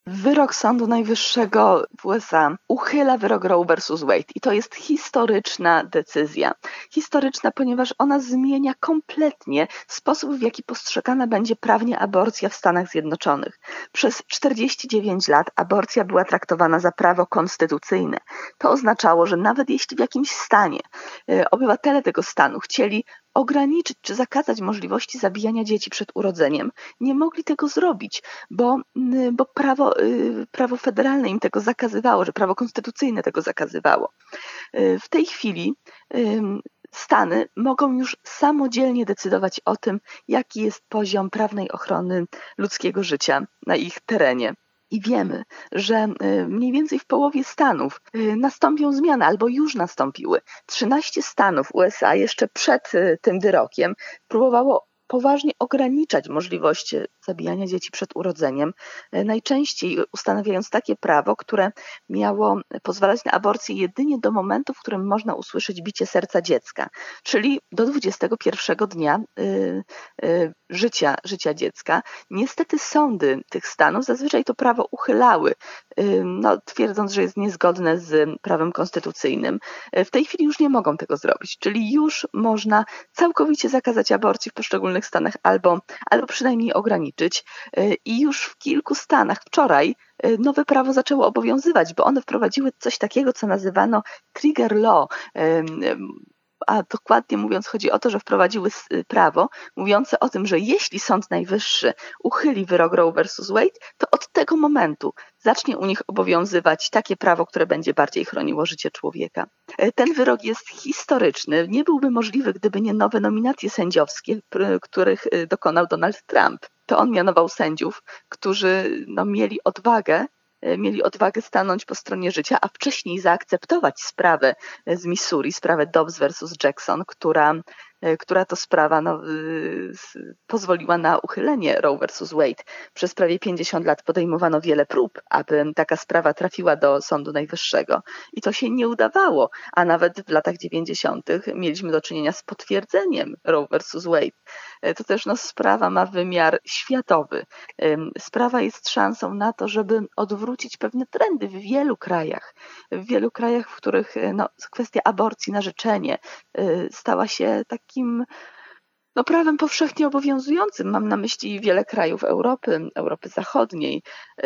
Wyrok Sądu Najwyższego w USA uchyla wyrok Roe versus Wade i to jest historyczna decyzja. Historyczna, ponieważ ona zmienia kompletnie sposób, w jaki postrzegana będzie prawnie aborcja w Stanach Zjednoczonych. Przez 49 lat aborcja była traktowana za prawo konstytucyjne. To oznaczało, że nawet jeśli w jakimś stanie obywatele tego stanu chcieli ograniczyć czy zakazać możliwości zabijania dzieci przed urodzeniem, nie mogli tego zrobić, bo prawo federalne im tego zakazywało, że prawo konstytucyjne tego zakazywało. W tej chwili Stany mogą już samodzielnie decydować o tym, jaki jest poziom prawnej ochrony ludzkiego życia na ich terenie. I wiemy, że mniej więcej w połowie stanów nastąpią zmiany, albo już nastąpiły. 13 stanów USA jeszcze przed tym wyrokiem próbowało poważnie ograniczać możliwość zabijania dzieci przed urodzeniem, najczęściej ustanawiając takie prawo, które miało pozwalać na aborcję jedynie do momentu, w którym można usłyszeć bicie serca dziecka, czyli do 21 dnia życia dziecka. Niestety sądy tych stanów zazwyczaj to prawo uchylały, twierdząc, że jest niezgodne z prawem konstytucyjnym. W tej chwili już nie mogą tego zrobić, czyli już można całkowicie zakazać aborcji w poszczególnych stanach albo przynajmniej ograniczyć. I już w kilku stanach wczoraj nowe prawo zaczęło obowiązywać, bo one wprowadziły coś takiego, co nazywano trigger law, a dokładnie mówiąc chodzi o to, że wprowadziły prawo mówiące o tym, że jeśli Sąd Najwyższy uchyli wyrok Roe versus Wade, to od tego momentu zacznie u nich obowiązywać takie prawo, które będzie bardziej chroniło życie człowieka. Ten wyrok jest historyczny. Nie byłby możliwy, gdyby nie nowe nominacje sędziowskie, których dokonał Donald Trump. To on mianował sędziów, którzy mieli odwagę stanąć po stronie życia, a wcześniej zaakceptować sprawę z Missouri, sprawę Dobbs versus Jackson, która to sprawa pozwoliła na uchylenie Roe versus Wade. Przez prawie 50 lat podejmowano wiele prób, aby taka sprawa trafiła do Sądu Najwyższego i to się nie udawało, a nawet w latach 90. mieliśmy do czynienia z potwierdzeniem Roe versus Wade. To też sprawa ma wymiar światowy. Sprawa jest szansą na to, żeby odwrócić pewne trendy w wielu krajach, w których kwestia aborcji na życzenie stała się takim prawem powszechnie obowiązującym. Mam na myśli wiele krajów Europy Zachodniej.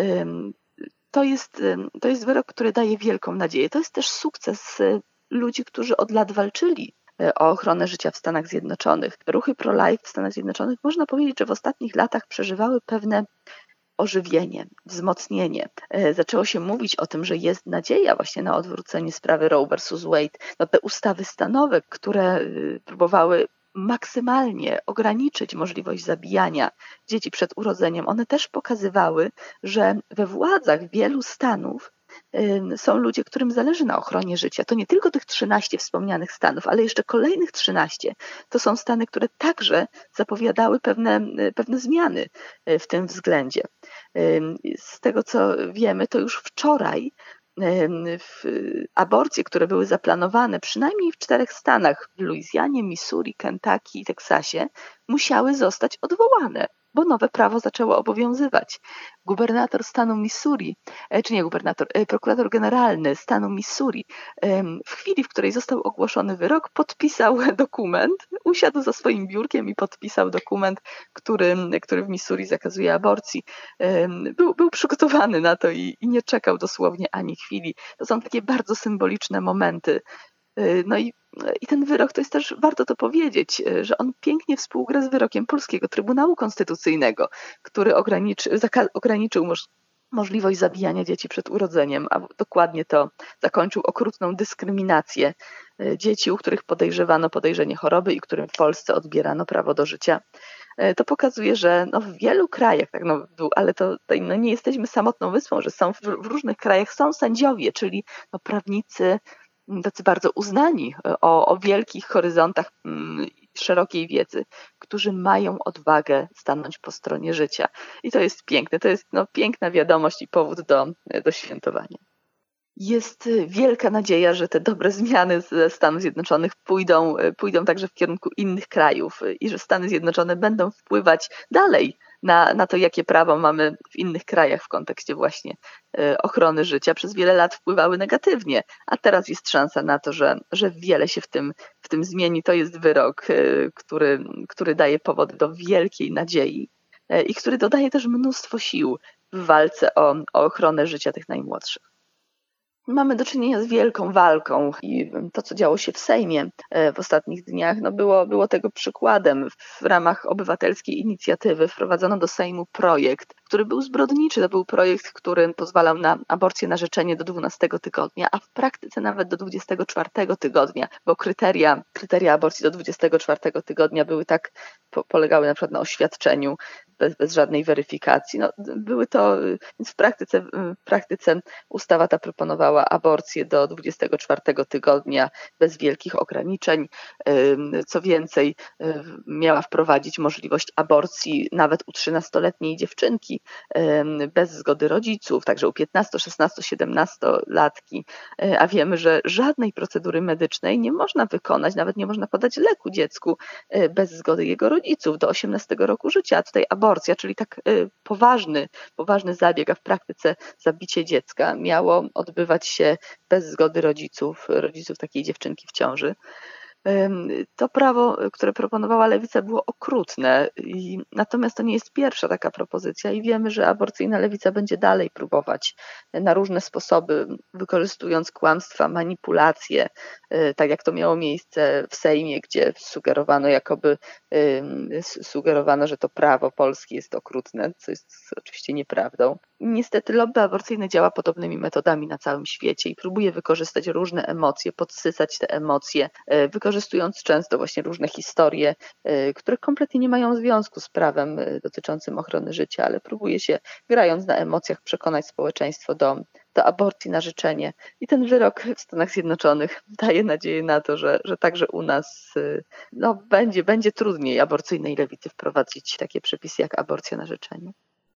To jest wyrok, który daje wielką nadzieję. To jest też sukces ludzi, którzy od lat walczyli o ochronę życia w Stanach Zjednoczonych. Ruchy pro-life w Stanach Zjednoczonych, można powiedzieć, że w ostatnich latach przeżywały pewne ożywienie, wzmocnienie. Zaczęło się mówić o tym, że jest nadzieja właśnie na odwrócenie sprawy Roe versus Wade. Te ustawy stanowe, które próbowały maksymalnie ograniczyć możliwość zabijania dzieci przed urodzeniem, one też pokazywały, że we władzach wielu stanów są ludzie, którym zależy na ochronie życia. To nie tylko tych 13 wspomnianych stanów, ale jeszcze kolejnych 13. To są stany, które także zapowiadały pewne zmiany w tym względzie. Z tego, co wiemy, to już wczoraj aborcje, które były zaplanowane przynajmniej w 4 stanach, w Luizjanie, Missouri, Kentucky i Teksasie, musiały zostać odwołane, bo nowe prawo zaczęło obowiązywać. Gubernator stanu Missouri, prokurator generalny stanu Missouri w chwili, w której został ogłoszony wyrok, podpisał dokument, usiadł za swoim biurkiem i podpisał dokument, który w Missouri zakazuje aborcji. Był przygotowany na to i nie czekał dosłownie ani chwili. To są takie bardzo symboliczne momenty. I ten wyrok, to jest też, warto to powiedzieć, że on pięknie współgra z wyrokiem Polskiego Trybunału Konstytucyjnego, który ograniczył możliwość zabijania dzieci przed urodzeniem, a dokładnie to zakończył okrutną dyskryminację dzieci, u których podejrzewano podejrzenie choroby i którym w Polsce odbierano prawo do życia. To pokazuje, że w wielu krajach, ale nie jesteśmy samotną wyspą, że w różnych krajach są sędziowie, czyli prawnicy, tacy bardzo uznani o wielkich horyzontach szerokiej wiedzy, którzy mają odwagę stanąć po stronie życia. I to jest piękne, to jest piękna wiadomość i powód do świętowania. Jest wielka nadzieja, że te dobre zmiany ze Stanów Zjednoczonych pójdą także w kierunku innych krajów i że Stany Zjednoczone będą wpływać dalej na to, jakie prawo mamy w innych krajach w kontekście właśnie ochrony życia, przez wiele lat wpływały negatywnie, a teraz jest szansa na to, że wiele się w tym zmieni. To jest wyrok, który daje powód do wielkiej nadziei i który dodaje też mnóstwo sił w walce o ochronę życia tych najmłodszych. Mamy do czynienia z wielką walką i to, co działo się w Sejmie w ostatnich dniach, było tego przykładem. W ramach obywatelskiej inicjatywy wprowadzono do Sejmu projekt, który był zbrodniczy. To był projekt, który pozwalał na aborcję na życzenie do 12 tygodnia, a w praktyce nawet do 24 tygodnia, bo kryteria aborcji do 24 tygodnia były polegały na przykład na oświadczeniu bez żadnej weryfikacji. Więc w praktyce ustawa ta proponowała aborcję do 24 tygodnia bez wielkich ograniczeń. Co więcej, miała wprowadzić możliwość aborcji nawet u 13-letniej dziewczynki bez zgody rodziców, także u 15, 16, 17-latki, a wiemy, że żadnej procedury medycznej nie można wykonać, nawet nie można podać leku dziecku bez zgody jego rodziców do 18 roku życia, a tutaj aborcja, czyli tak poważny zabieg, a w praktyce zabicie dziecka miało odbywać się bez zgody rodziców takiej dziewczynki w ciąży. To prawo, które proponowała Lewica, było okrutne, natomiast to nie jest pierwsza taka propozycja i wiemy, że aborcyjna Lewica będzie dalej próbować na różne sposoby, wykorzystując kłamstwa, manipulacje, tak jak to miało miejsce w Sejmie, gdzie sugerowano, że to prawo polskie jest okrutne, co jest oczywiście nieprawdą. Niestety lobby aborcyjne działa podobnymi metodami na całym świecie i próbuje wykorzystać różne emocje, podsycać te emocje, wykorzystując często właśnie różne historie, które kompletnie nie mają związku z prawem dotyczącym ochrony życia, ale próbuje się, grając na emocjach, przekonać społeczeństwo do aborcji na życzenie. I ten wyrok w Stanach Zjednoczonych daje nadzieję na to, że także u nas będzie trudniej aborcyjnej lewicy wprowadzić takie przepisy jak aborcja na życzenie.